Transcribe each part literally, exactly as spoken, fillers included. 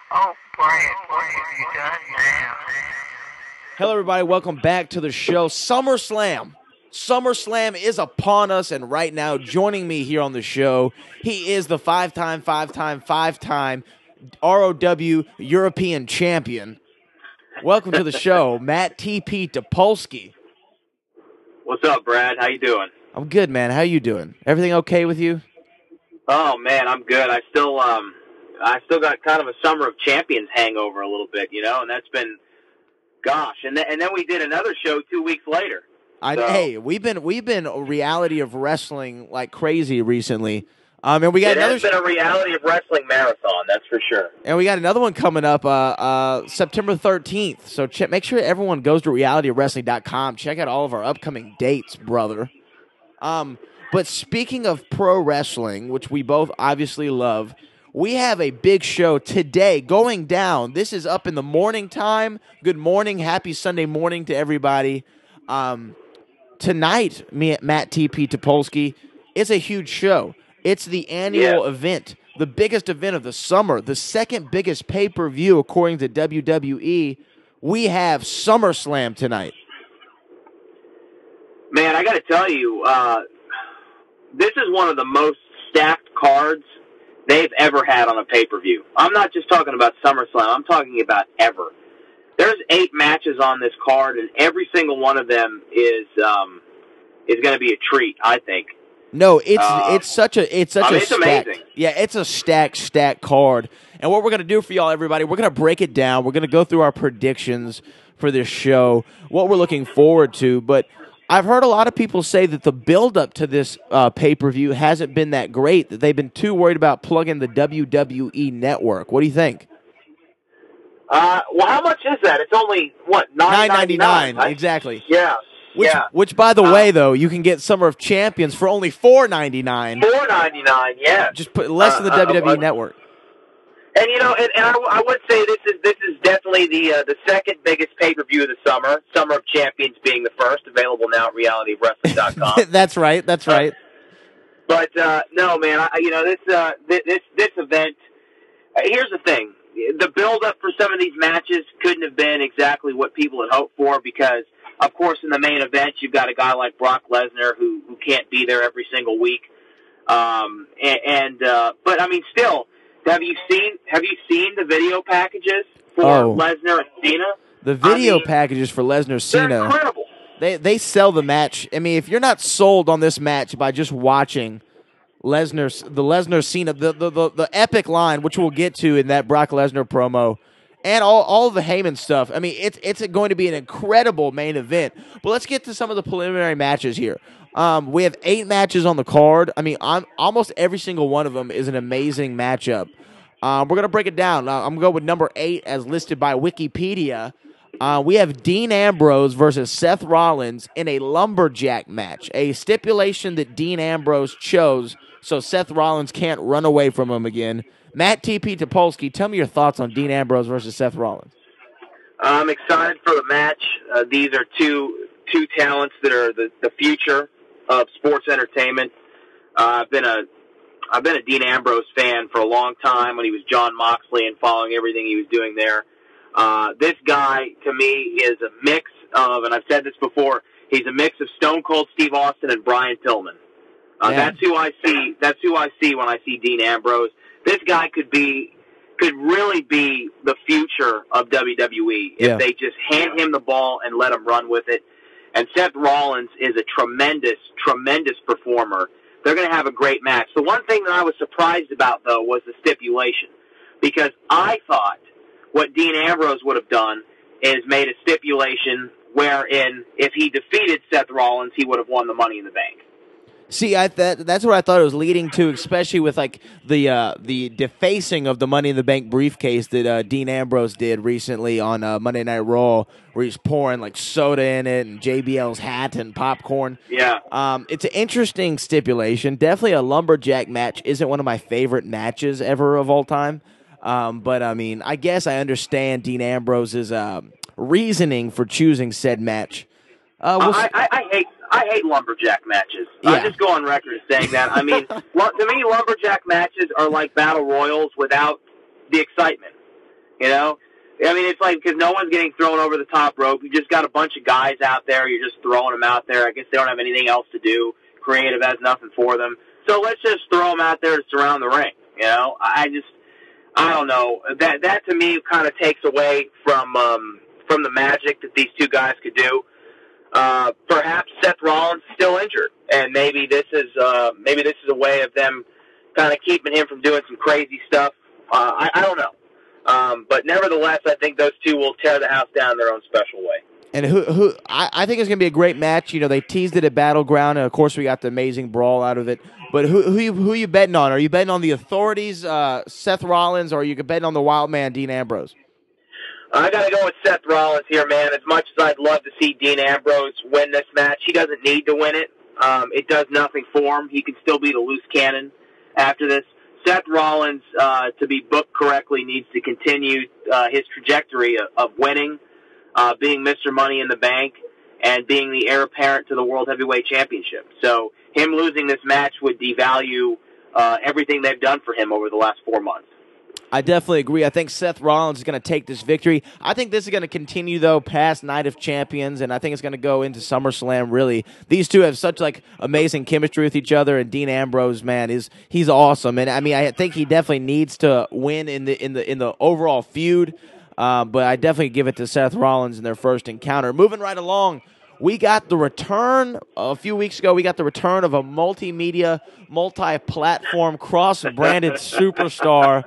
Oh, Brian, what have you done now? Hello, everybody. Welcome back to the show. SummerSlam. SummerSlam is upon us, and right now, joining me here on the show, he is the five-time, five-time, five-time R O W European Champion. Welcome to the show, Matt T P Topolsky. What's up, Brad? How you doing? I'm good, man. How you doing? Everything okay with you? Oh man, I'm good. I still um I still got kind of a Summer of Champions hangover a little bit, you know, and that's been gosh. And then and then we did another show two weeks later. I, So, hey, we've been we've been a reality of wrestling like crazy recently. Um, and we got it another has been a reality of wrestling marathon, that's for sure. And we got another one coming up uh, uh, September thirteenth. So ch- make sure everyone goes to reality of wrestling dot com. Check out all of our upcoming dates, brother. Um, but speaking of pro wrestling, which we both obviously love, we have a big show today going down. This is up in the morning time. Good morning. Happy Sunday morning to everybody. Um, tonight, me, Matt T P Topolsky, it's a huge show. It's the annual Yeah. event, the biggest event of the summer, the second biggest pay-per-view according to W W E. We have SummerSlam tonight. Man, I got to tell you, uh, this is one of the most stacked cards they've ever had on a pay-per-view. I'm not just talking about SummerSlam. I'm talking about ever. There's eight matches on this card, and every single one of them is um, is going to be a treat, I think. No, it's Uh, it's such a it's such I mean, a it's stacked, amazing. yeah, it's a stacked stacked card. And what we're gonna do for y'all, everybody, we're gonna break it down. We're gonna go through our predictions for this show, what we're looking forward to. But I've heard a lot of people say that the build up to this uh, pay per view hasn't been that great. That they've been too worried about plugging the W W E network. What do you think? Uh, well, how much is that? It's only, what, nine ninety nine? Right? Exactly. Yeah. Which, yeah. which, by the Uh, way, though, you can get Summer of Champions for only four ninety-nine. four ninety-nine, yeah. Just put less than the Uh, uh, W W E uh, network. And, you know, and, and I, I would say this is this is definitely the uh, the second biggest pay-per-view of the summer, Summer of Champions being the first, available now at reality of wrestling dot com. That's right. That's right. But, uh, no, man, I, you know, this, uh, this, this, this event, uh, here's the thing. The build-up for some of these matches couldn't have been exactly what people had hoped for because, of course, in the main event, you've got a guy like Brock Lesnar who, who can't be there every single week. Um, and, and uh, but, I mean, still, have you seen have you seen the video packages for Oh. Lesnar and Cena? The video I mean, packages for Lesnar They're Cena, incredible. they they sell the match. I mean, if you're not sold on this match by just watching Lesnar, the Lesnar Cena, the, the the the epic line, which we'll get to in that Brock Lesnar promo, and all all of the Heyman stuff. I mean, it's it's going to be an incredible main event. But let's get to some of the preliminary matches here. Um, we have eight matches on the card. I mean, I'm, almost every single one of them is an amazing matchup. Um, we're gonna break it down. Uh, I'm gonna go with number eight as listed by Wikipedia. Uh, we have Dean Ambrose versus Seth Rollins in a lumberjack match, a stipulation that Dean Ambrose chose so Seth Rollins can't run away from him again. Matt T P Topolsky, tell me your thoughts on Dean Ambrose versus Seth Rollins. I'm excited for the match. Uh, these are two two talents that are the, the future of sports entertainment. Uh, I've been a I've been a Dean Ambrose fan for a long time when he was John Moxley and following everything he was doing there. Uh, this guy, to me, is a mix of, and I've said this before, he's a mix of Stone Cold Steve Austin and Brian Pillman. Uh, Yeah. That's who I see. That's who I see when I see Dean Ambrose. This guy could be, could really be the future of W W E if Yeah. they just hand him the ball and let him run with it. And Seth Rollins is a tremendous, tremendous performer. They're going to have a great match. The one thing that I was surprised about, though, was the stipulation. Because I thought what Dean Ambrose would have done is made a stipulation wherein if he defeated Seth Rollins, he would have won the Money in the Bank. See, I that that's what I thought it was leading to, especially with like the uh, the defacing of the Money in the Bank briefcase that uh, Dean Ambrose did recently on uh, Monday Night Raw, where he's pouring like soda in it and J B L's hat and popcorn. Yeah. Um, it's an interesting stipulation. Definitely a lumberjack match isn't one of my favorite matches ever of all time. Um, but I mean, I guess I understand Dean Ambrose's uh, reasoning for choosing said match. Uh, we'll I, s- I, I hate I hate lumberjack matches. Yeah. I just go on record as saying that. I mean, lu- to me, lumberjack matches are like battle royals without the excitement. You know, I mean, it's like because no one's getting thrown over the top rope. You just got a bunch of guys out there. You're just throwing them out there. I guess they don't have anything else to do. Creative has nothing for them. So let's just throw them out there to surround the ring. You know, I just, I don't know. That that to me kind of takes away from um, from the magic that these two guys could do. Uh, perhaps Seth Rollins is still injured, and maybe this is uh, maybe this is a way of them kind of keeping him from doing some crazy stuff. Uh, I, I don't know. Um, but nevertheless, I think those two will tear the house down their own special way. And who who I, I think it's going to be a great match. You know, they teased it at Battleground, and of course we got the amazing brawl out of it. But who who you, who you betting on? Are you betting on the Authorities, uh, Seth Rollins, or are you betting on the Wild Man, Dean Ambrose? I got to go with Seth Rollins here, man. As much as I'd love to see Dean Ambrose win this match, he doesn't need to win it. Um, it does nothing for him. He can still be the loose cannon after this. Seth Rollins, uh, to be booked correctly, needs to continue uh, his trajectory of, of winning, uh, being Mister Money in the Bank, and being the heir apparent to the World Heavyweight Championship. So him losing this match would devalue uh, everything they've done for him over the last four months. I definitely agree. I think Seth Rollins is going to take this victory. I think this is going to continue, though, past Night of Champions, and I think it's going to go into SummerSlam, really. These two have such, like, amazing chemistry with each other, and Dean Ambrose, man, is he's awesome. And, I mean, I think he definitely needs to win in the in the, in the overall feud, uh, but I definitely give it to Seth Rollins in their first encounter. Moving right along, we got the return, a few weeks ago, we got the return of a multimedia, multi-platform, cross-branded superstar.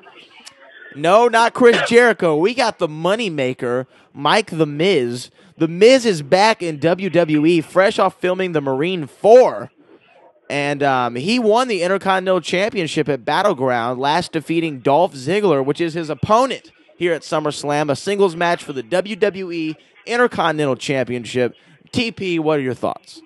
No, not Chris Jericho. We got the moneymaker, Mike The Miz. The Miz is back in W W E, fresh off filming The Marine four. And um, he won the Intercontinental Championship at Battleground, last defeating Dolph Ziggler, which is his opponent here at SummerSlam, a singles match for the W W E Intercontinental Championship. T P, what are your thoughts?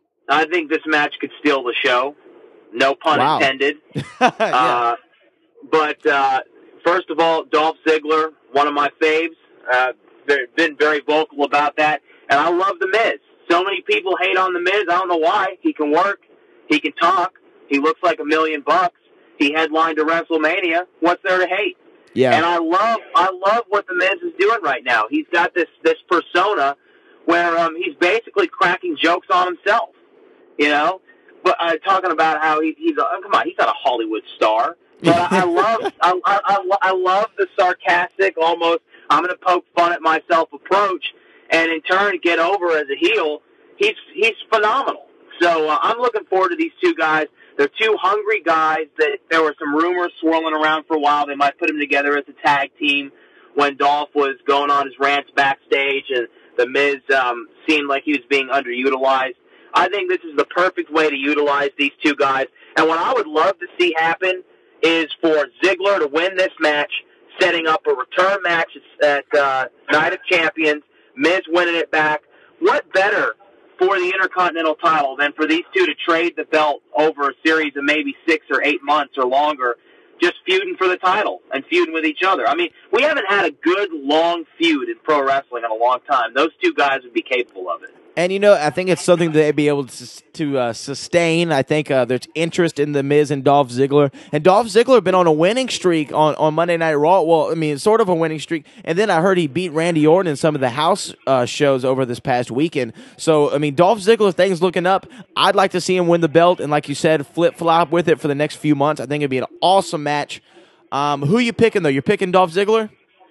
I think this match could steal the show. No pun wow. intended. yeah. uh, but... Uh, First of all, Dolph Ziggler, one of my faves. Uh, been very vocal about that. And I love The Miz. So many people hate on The Miz. I don't know why. He can work. He can talk. He looks like a million bucks. He headlined to WrestleMania. What's there to hate? Yeah. And I love I love what The Miz is doing right now. He's got this, this persona where um, he's basically cracking jokes on himself. You know? But uh, talking about how he, he's a, oh, come on, he's not a Hollywood star. But I, I love, I, I, I love the sarcastic, almost I'm going to poke fun at myself approach, and in turn get over as a heel. He's he's phenomenal. So uh, I'm looking forward to these two guys. They're two hungry guys. That there were some rumors swirling around for a while. They might put them together as a tag team when Dolph was going on his rants backstage, and the Miz um, seemed like he was being underutilized. I think this is the perfect way to utilize these two guys. And what I would love to see happen is for Ziggler to win this match, setting up a return match at uh, Night of Champions, Miz winning it back. What better for the Intercontinental title than for these two to trade the belt over a series of maybe six or eight months or longer, just feuding for the title and feuding with each other? I mean, we haven't had a good, long feud in pro wrestling in a long time. Those two guys would be capable of it. And, you know, I think it's something that they'd be able to, to uh, sustain. I think uh, there's interest in The Miz and Dolph Ziggler. And Dolph Ziggler been on a winning streak on, on Monday Night Raw. Well, I mean, sort of a winning streak. And then I heard he beat Randy Orton in some of the house uh, shows over this past weekend. So, I mean, Dolph Ziggler, things looking up. I'd like to see him win the belt. And like you said, flip-flop with it for the next few months. I think it'd be an awesome match. Um, who you picking, though? You're picking Dolph Ziggler?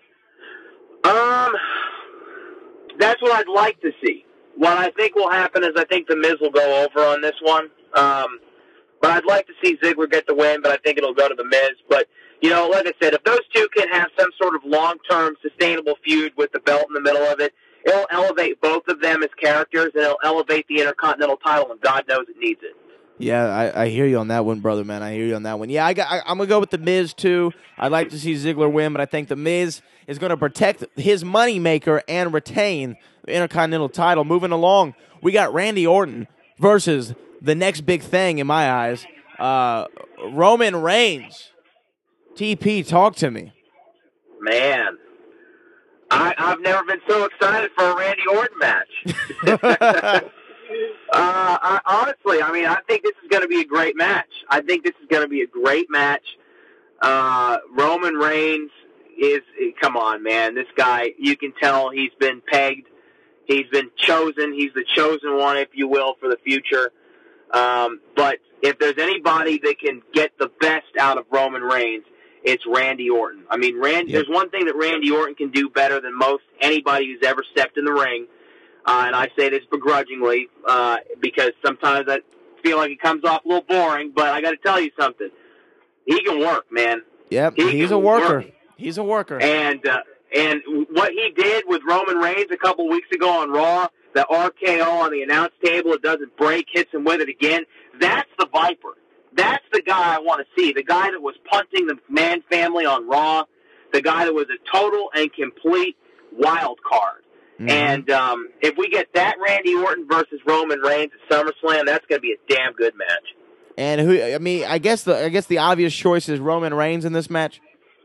Um, that's what I'd like to see. What I think will happen is I think The Miz will go over on this one. Um, but I'd like to see Ziggler get the win, but I think it'll go to The Miz. But, you know, like I said, if those two can have some sort of long-term sustainable feud with the belt in the middle of it, it'll elevate both of them as characters, and it'll elevate the Intercontinental title, and God knows it needs it. Yeah, I, I hear you on that one, brother, man. I hear you on that one. Yeah, I got, I, I'm going to go with The Miz, too. I'd like to see Ziggler win, but I think The Miz is going to protect his moneymaker and retain the Intercontinental title. Moving along, we got Randy Orton versus the next big thing, in my eyes, uh, Roman Reigns. T P, talk to me. Man, I, I've never been so excited for a Randy Orton match. Uh, I, honestly, I mean, I think this is going to be a great match. I think this is going to be a great match. Uh, Roman Reigns, is, come on, man. This guy, you can tell he's been pegged. He's been chosen. He's the chosen one, if you will, for the future. Um, but if there's anybody that can get the best out of Roman Reigns, it's Randy Orton. I mean, Randy, Yep. there's one thing that Randy Orton can do better than most anybody who's ever stepped in the ring. Uh, and I say this begrudgingly, uh, because sometimes I feel like it comes off a little boring, but I got to tell you something. He can work, man. Yep, He he's can a worker. work. He's a worker. And uh, and what he did with Roman Reigns a couple weeks ago on Raw, the R K O on the announce table, it doesn't break, hits him with it again. That's the Viper. That's the guy I want to see. The guy that was punting the McMahon family on Raw. The guy that was a total and complete wild card. Mm-hmm. And um, if we get that Randy Orton versus Roman Reigns at SummerSlam, that's going to be a damn good match. And who? I mean, I guess the I guess the obvious choice is Roman Reigns in this match.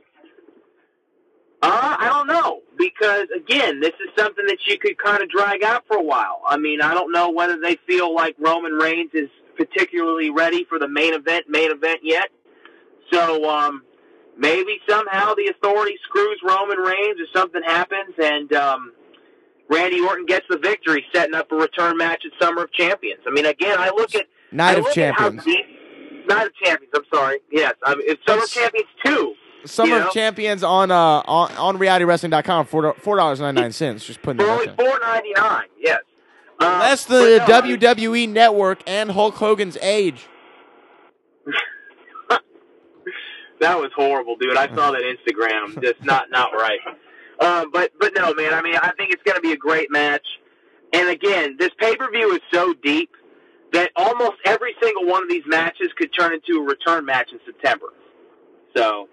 Uh, I don't know, because again, this is something that you could kind of drag out for a while. I mean, I don't know whether they feel like Roman Reigns is particularly ready for the main event, main event yet. So um, maybe somehow the Authority screws Roman Reigns, or something happens, and um, Randy Orton gets the victory, setting up a return match at Summer of Champions. I mean, again, I look at Night I of look Champions. At how deep, Night of Champions. I'm sorry. Yes, I mean, it's Summer of Champions two. Summer you know? of Champions on uh on, on reality wrestling dot com for four dollars and ninety nine cents. Just putting For that only out there. four ninety nine. Yes. Uh, Less but the no, W W E Network and Hulk Hogan's age. That was horrible, dude. I saw that Instagram. Just not not right. Uh, but but no, man. I mean, I think it's going to be a great match. And again, this pay per view is so deep that almost every single one of these matches could turn into a return match in September. So.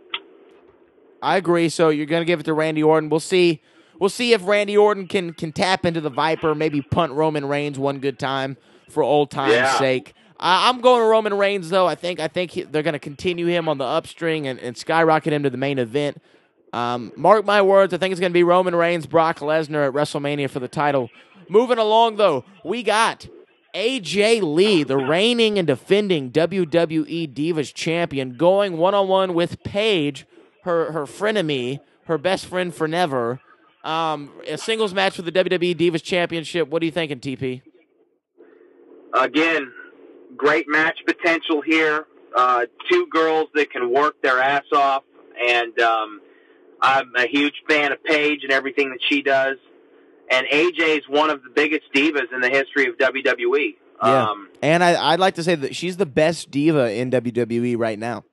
I agree. So you're going to give it to Randy Orton. We'll see. We'll see if Randy Orton can can tap into the Viper, maybe punt Roman Reigns one good time for old time's Yeah. sake. I, I'm going to Roman Reigns, though. I think I think he, they're going to continue him on the upstring and, and skyrocket him to the main event. Um, mark my words, I think it's going to be Roman Reigns, Brock Lesnar at WrestleMania for the title. Moving along, though, we got A J Lee, the reigning and defending W W E Divas Champion, going one-on-one with Paige, her her frenemy, her best friend for never. Um, a singles match for the W W E Divas Championship. What are you thinking, T P? Again, great match potential here. Uh, two girls that can work their ass off, and um, I'm a huge fan of Paige and everything that she does. And A J is one of the biggest divas in the history of W W E. Yeah, Um, and I, I'd like to say that she's the best diva in W W E right now.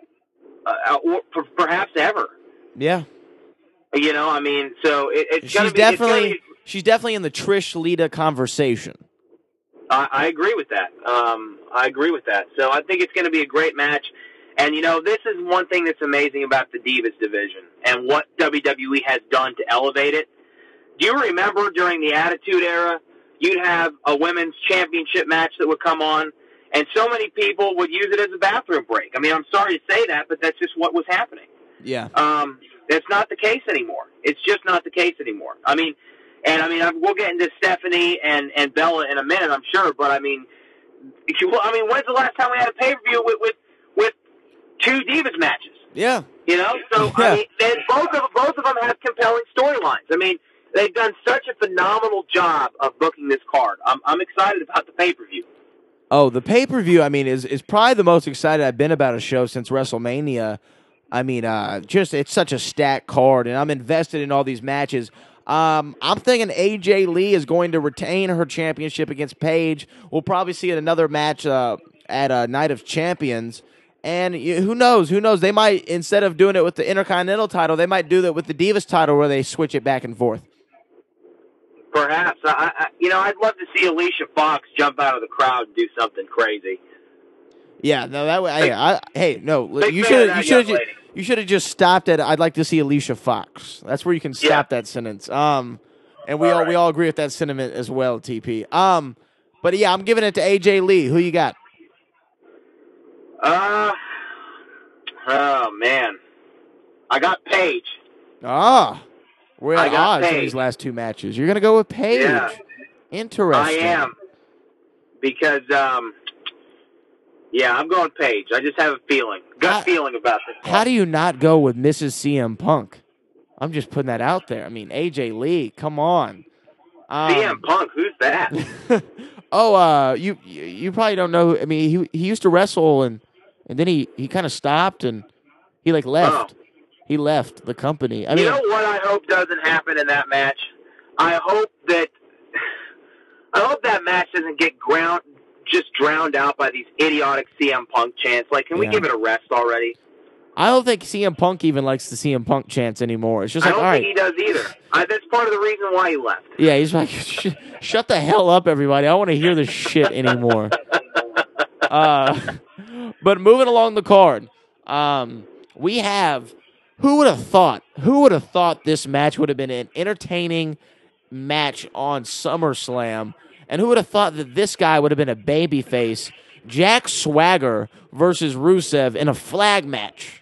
uh, or per- perhaps ever. Yeah, You know, I mean, so it, it's she's gonna be, definitely it's gonna be, she's definitely in the Trish Lita conversation. I, I agree with that. Um, I agree with that. So I think it's going to be a great match. And, you know, this is one thing that's amazing about the Divas division and what W W E has done to elevate it. Do you remember during the Attitude Era, you'd have a women's championship match that would come on, and so many people would use it as a bathroom break? I mean, I'm sorry to say that, but that's just what was happening. Yeah. Um, that's not the case anymore. It's just not the case anymore. I mean, and I mean, I- we'll get into Stephanie and, and Bella in a minute, I'm sure, but I mean, if you, I mean, when's the last time we had a pay-per-view with, with, with two Divas matches? Yeah. You know, so Yeah. I mean, and both of both of them have compelling storylines. I mean, they've done such a phenomenal job of booking this card. I'm I'm excited about the pay-per-view. Oh, the pay-per-view, I mean, is is probably the most excited I've been about a show since WrestleMania. I mean, uh, just it's such a stacked card, and I'm invested in all these matches. Um, I'm thinking A J Lee is going to retain her championship against Paige. We'll probably see another match uh, at uh, Night of Champions. And you, who knows? Who knows? They might, instead of doing it with the Intercontinental title, they might do that with the Divas title where they switch it back and forth. Perhaps, I, I, you know, I'd love to see Alicia Fox jump out of the crowd and do something crazy. Yeah, no, that way. I, I, hey, no, Big you fan should of you that should young lady. you should have just stopped at. I'd like to see Alicia Fox. That's where you can stop Yeah. that sentence. Um, and we all, All we right. all agree with that sentiment as well, T P. Um, but yeah, I'm giving it to A J Lee. Who you got? Uh, oh man, I got Paige. Ah, we're I at got odds in Paige. these last two matches. You're gonna go with Paige. Yeah. Interesting. I am because, um, yeah, I'm going Paige. I just have a feeling, gut How- feeling about this. How do you not go with Missus C M Punk? I'm just putting that out there. I mean, A J Lee, come on. Um, C M Punk, who's that? oh, uh, you you probably don't know. I mean, he he used to wrestle and and then he, he kind of stopped and he like left. Oh. He left the company. I you mean, know what I hope doesn't happen in that match? I hope that I hope that match doesn't get ground just drowned out by these idiotic C M Punk chants. Like, can we Yeah. give it a rest already? I don't think C M Punk even likes the C M Punk chants anymore. It's just I like, don't all think right, he does either. I, that's part of the reason why he left. yeah, he's like, Sh- shut the hell up, everybody. I don't want to hear this shit anymore. uh, but moving along the card, um, we have. Who would have thought? Who would have thought this match would have been an entertaining match on SummerSlam? And who would have thought that this guy would have been a babyface? Jack Swagger versus Rusev in a flag match.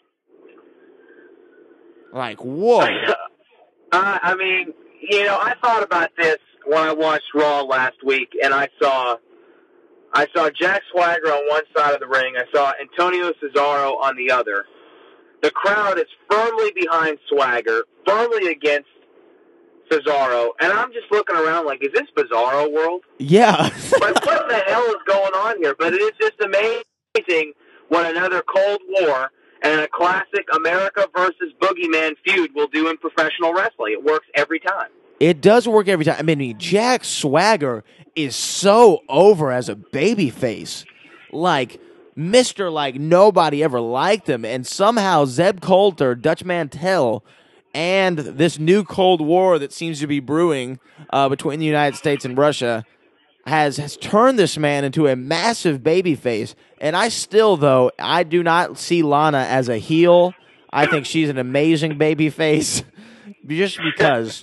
Like, whoa. uh, I mean, you know, I thought about this when I watched Raw last week, and I saw, I saw Jack Swagger on one side of the ring. I saw Antonio Cesaro on the other. The crowd is firmly behind Swagger, firmly against Cesaro, and I'm just looking around like, is this Bizarro world? Yeah. Like, what the hell is going on here? But it is just amazing what another Cold War and a classic America versus Boogeyman feud will do in professional wrestling. It works every time. It does work every time. I mean, Jack Swagger is so over as a babyface. Like, Mister Like nobody ever liked him. And somehow Zeb Coulter, Dutch Mantel, and this new Cold War that seems to be brewing uh, between the United States and Russia has, has turned this man into a massive babyface. And I still, though, I do not see Lana as a heel. I think she's an amazing babyface just because.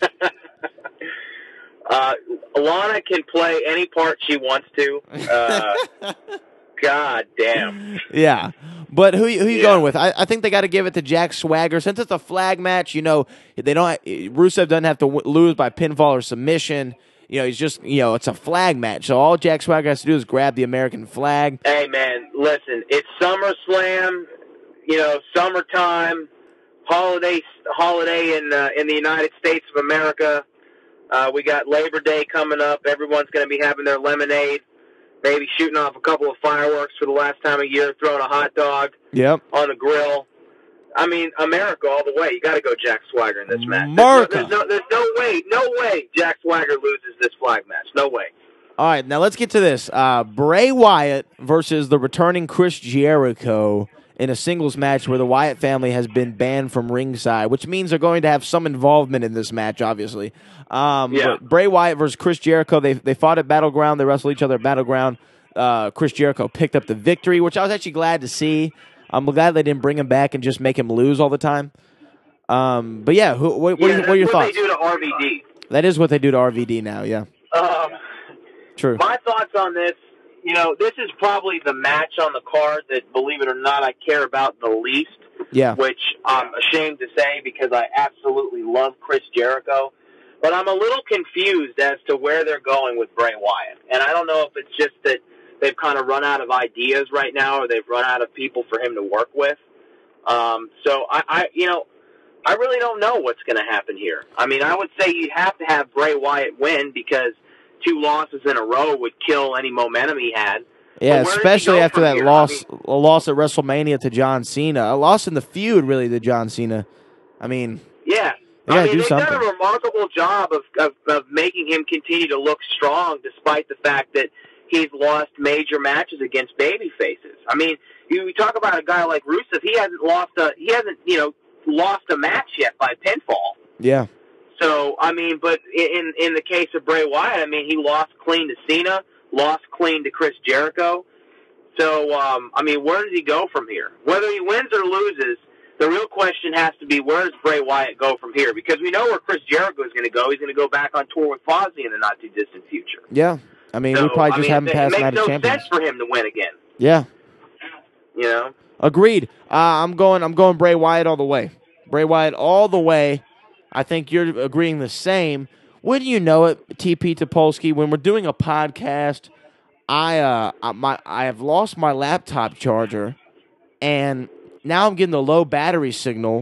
Uh, Lana can play any part she wants to. Uh, God damn. Yeah. But who who you Yeah. going with? I, I think they got to give it to Jack Swagger. Since it's a flag match, you know, they don't. Rusev doesn't have to w- lose by pinfall or submission. You know, he's just, you know, it's a flag match. So all Jack Swagger has to do is grab the American flag. Hey, man, listen, it's SummerSlam, you know, summertime, holiday holiday in uh, in the United States of America. Uh, we got Labor Day coming up. Everyone's going to be having their lemonade, maybe shooting off a couple of fireworks for the last time of year, throwing a hot dog Yep. on the grill. I mean, America all the way. You got to go Jack Swagger in this match. America. There's no, there's no, there's no way, no way Jack Swagger loses this flag match. No way. All right, now let's get to this. Uh, Bray Wyatt versus the returning Chris Jericho in a singles match where the Wyatt family has been banned from ringside, which means they're going to have some involvement in this match, obviously. Um, Yeah. but Bray Wyatt versus Chris Jericho, they they fought at Battleground. They wrestled each other at Battleground. Uh, Chris Jericho picked up the victory, which I was actually glad to see. I'm glad they didn't bring him back and just make him lose all the time. Um, but yeah, who, what, what, yeah, are, what are your that's thoughts? what they do to R V D. That is what they do to R V D now, yeah. Um, True. My thoughts on this, you know, this is probably the match on the card that, believe it or not, I care about the least. Yeah. Which I'm ashamed to say because I absolutely love Chris Jericho. But I'm a little confused as to where they're going with Bray Wyatt. And I don't know if it's just that they've kind of run out of ideas right now or they've run out of people for him to work with. Um, so, I, I, you know, I really don't know what's going to happen here. I mean, I would say you'd have to have Bray Wyatt win because two losses in a row would kill any momentum he had. Yeah, But where does he especially go after from that here? loss, I mean, a loss at WrestleMania to John Cena, a loss in the feud, really, to John Cena. I mean, yeah. They gotta I mean, do they've something. done a remarkable job of, of, of making him continue to look strong despite the fact that he's lost major matches against baby faces. I mean, you talk about a guy like Rusev, he hasn't lost a, he hasn't, you know, lost a match yet by pinfall. yeah, So, I mean, but in in the case of Bray Wyatt, I mean, he lost clean to Cena, lost clean to Chris Jericho. So, um, I mean, where does he go from here? Whether he wins or loses, the real question has to be, where does Bray Wyatt go from here? Because we know where Chris Jericho is going to go. He's going to go back on tour with Fozzy in the not-too-distant future. yeah. I mean, So, we probably I just mean, haven't it, passed it Night makes of no Champions. sense for him to win again, Yeah, you know? agreed. Uh, I'm going. I'm going Bray Wyatt all the way. Bray Wyatt all the way. I think you're agreeing the same. Wouldn't you know it, T P Topolsky? When we're doing a podcast, I uh, I- my I have lost my laptop charger, and now I'm getting the low battery signal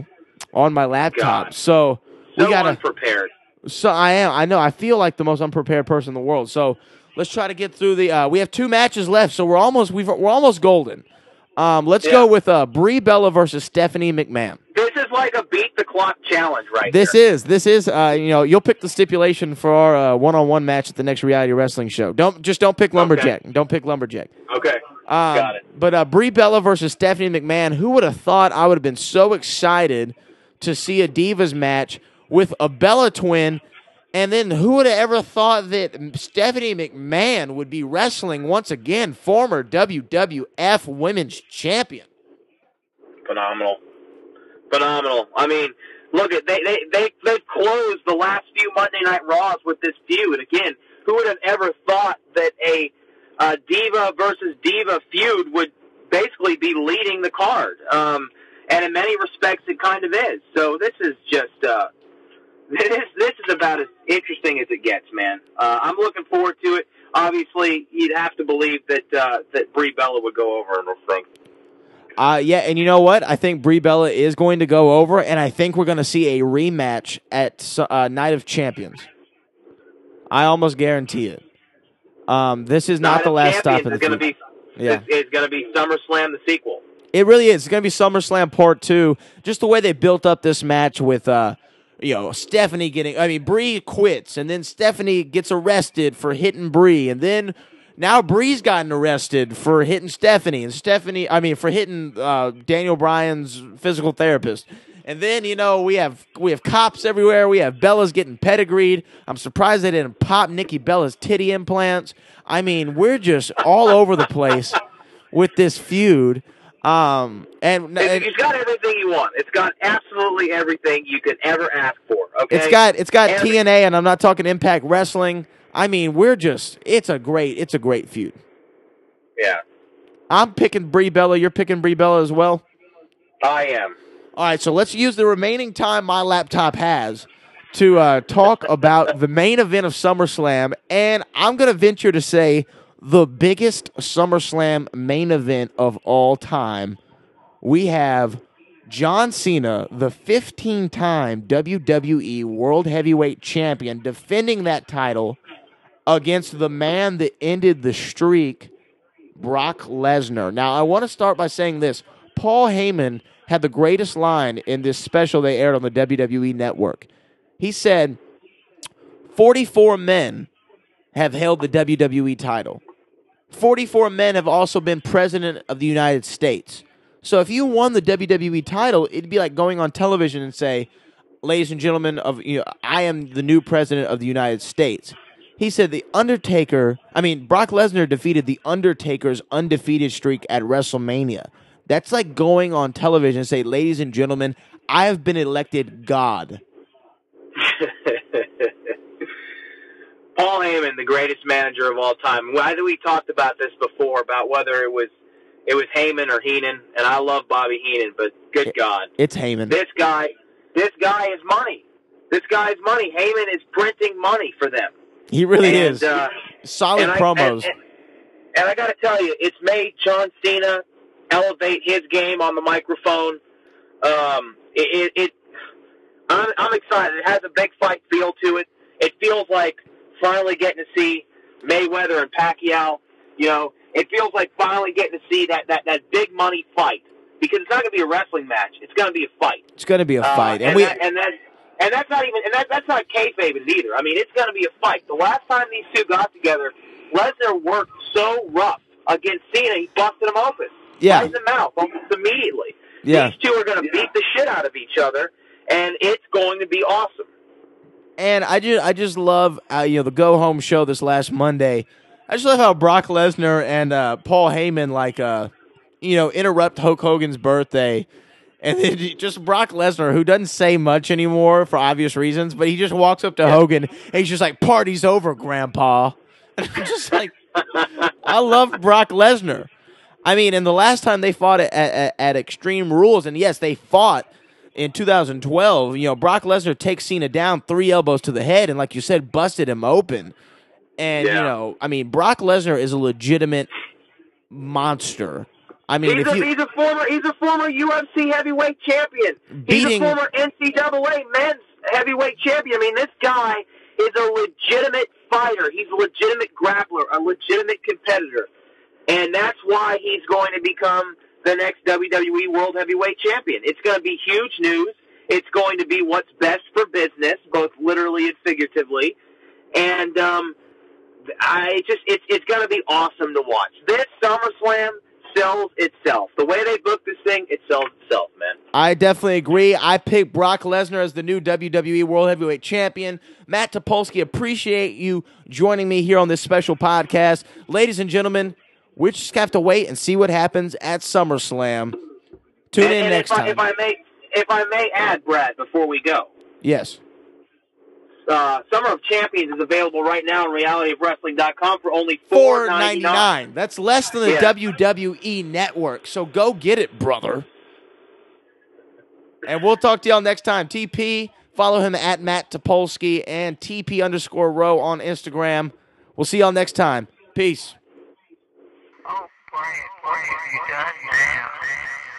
on my laptop. God. So we So gotta. unprepared. So I am. I know. I feel like the most unprepared person in the world. So let's try to get through the. Uh, we have two matches left, so we're almost. We've, we're almost golden. Um, let's Yeah. go with uh, Brie Bella versus Stephanie McMahon. This is like a beat the clock challenge, right? This here. is. This is. Uh, you know, you'll pick the stipulation for our uh, one-on-one match at the next reality wrestling show. Don't just don't pick lumberjack. Don't pick lumberjack. Okay. Um, Got it. But uh, Brie Bella versus Stephanie McMahon. Who would have thought I would have been so excited to see a Divas match with a Bella twin? And then who would have ever thought that Stephanie McMahon would be wrestling once again, former W W F Women's Champion? Phenomenal. Phenomenal. I mean, look at they they they they've closed the last few Monday Night Raws with this feud. Again, who would have ever thought that a uh, Diva versus Diva feud would basically be leading the card? Um, and in many respects, it kind of is. So this is just. Uh, This this is about as interesting as it gets, man. Uh, I'm looking forward to it. Obviously, you'd have to believe that uh, that Brie Bella would go over in this thing. Uh, yeah, and you know what? I think Brie Bella is going to go over, and I think we're going to see a rematch at uh, Night of Champions. I almost guarantee it. Um, this is not Night the of last stop Champions in the is going to be Yeah. is, is going to be SummerSlam the sequel. It really is. It's going to be SummerSlam Part Two. Just the way they built up this match with, uh, you know, Stephanie getting. I mean, Brie quits, and then Stephanie gets arrested for hitting Brie, and then now Brie's gotten arrested for hitting Stephanie, and Stephanie. I mean, for hitting uh, Daniel Bryan's physical therapist. And then, you know, we have we have cops everywhere. We have Bella's getting pedigreed. I'm surprised they didn't pop Nikki Bella's titty implants. I mean, we're just all over the place with this feud. Um, and, and It's got everything you want. It's got absolutely everything you could ever ask for. Okay, it's got it's got Every- T N A, and I'm not talking Impact Wrestling. I mean, we're just it's a great it's a great feud. Yeah, I'm picking Brie Bella. You're picking Brie Bella as well. I am. All right, so let's use the remaining time my laptop has to uh, talk about the main event of SummerSlam, and I'm going to venture to say the biggest SummerSlam main event of all time. We have John Cena, the fifteen-time W W E World Heavyweight Champion, defending that title against the man that ended the streak, Brock Lesnar. Now, I want to start by saying this. Paul Heyman had the greatest line in this special they aired on the W W E Network. He said, forty-four men have held the W W E title. forty-four men have also been president of the United States. So if you won the W W E title, it'd be like going on television and say, ladies and gentlemen, of you know, I am the new president of the United States. He said the Undertaker, I mean, Brock Lesnar defeated the Undertaker's undefeated streak at WrestleMania. That's like going on television and say, ladies and gentlemen, I have been elected God. Paul Heyman, the greatest manager of all time. I think we talked about this before about whether it was it was Heyman or Heenan, and I love Bobby Heenan, but good It, God, It's Heyman. this guy, this guy is money. This guy's money. Heyman is printing money for them. He really and, is. Uh, Solid and I, promos. And, and, and I got to tell you, it's made John Cena elevate his game on the microphone. Um, it, it, it I'm, I'm excited. It has a big fight feel to it. It feels like finally getting to see Mayweather and Pacquiao. You know, it feels like finally getting to see that, that, that big money fight, because it's not going to be a wrestling match. It's going to be a fight. It's going to be a Uh, fight. and, and we that, and that and that's not even and that, that's not kayfabe either. I mean, it's going to be a fight. The last time these two got together, Lesnar worked so rough against Cena, he busted him open. Yeah. Right in the mouth almost immediately. Yeah. These two are going to beat the shit out of each other, and it's going to be awesome. And I just, I just love, uh, you know, the Go Home show this last Monday. I just love how Brock Lesnar and uh, Paul Heyman, like, uh, you know, interrupt Hulk Hogan's birthday. And then just Brock Lesnar, who doesn't say much anymore for obvious reasons, but he just walks up to Hogan, and he's just like, party's over, Grandpa. And I'm just like, I love Brock Lesnar. I mean, and the last time they fought at, at, at Extreme Rules, and yes, they fought in two thousand twelve, you know, Brock Lesnar takes Cena down, three elbows to the head, and like you said, busted him open. And, Yeah. you know, I mean, Brock Lesnar is a legitimate monster. I mean, he's, if a, you he's a former he's a former U F C heavyweight champion. Beating, he's a former N C double A men's heavyweight champion. I mean, this guy is a legitimate fighter. He's a legitimate grappler, a legitimate competitor. And that's why he's going to become the next W W E World Heavyweight Champion. It's going to be huge news. It's going to be what's best for business, both literally and figuratively. And um, I just it's it's going to be awesome to watch. This SummerSlam sells itself. The way they book this thing, it sells itself, man. I definitely agree. I picked Brock Lesnar as the new W W E World Heavyweight Champion. Matt Topolsky, appreciate you joining me here on this special podcast. Ladies and gentlemen, we just have to wait and see what happens at SummerSlam. Tune and, in and next if I, time. If I may, if I may add, Brad, before we go, yes. Uh, Summer of Champions is available right now on reality of wrestling dot com for only four four ninety-nine. ninety-nine. That's less than the Yeah. W W E Network. So go get it, brother. And we'll talk to y'all next time. T P, follow him at Matt Topolsky and T P underscore row on Instagram. We'll see y'all next time. Peace. Oh, boy, boy, you done now.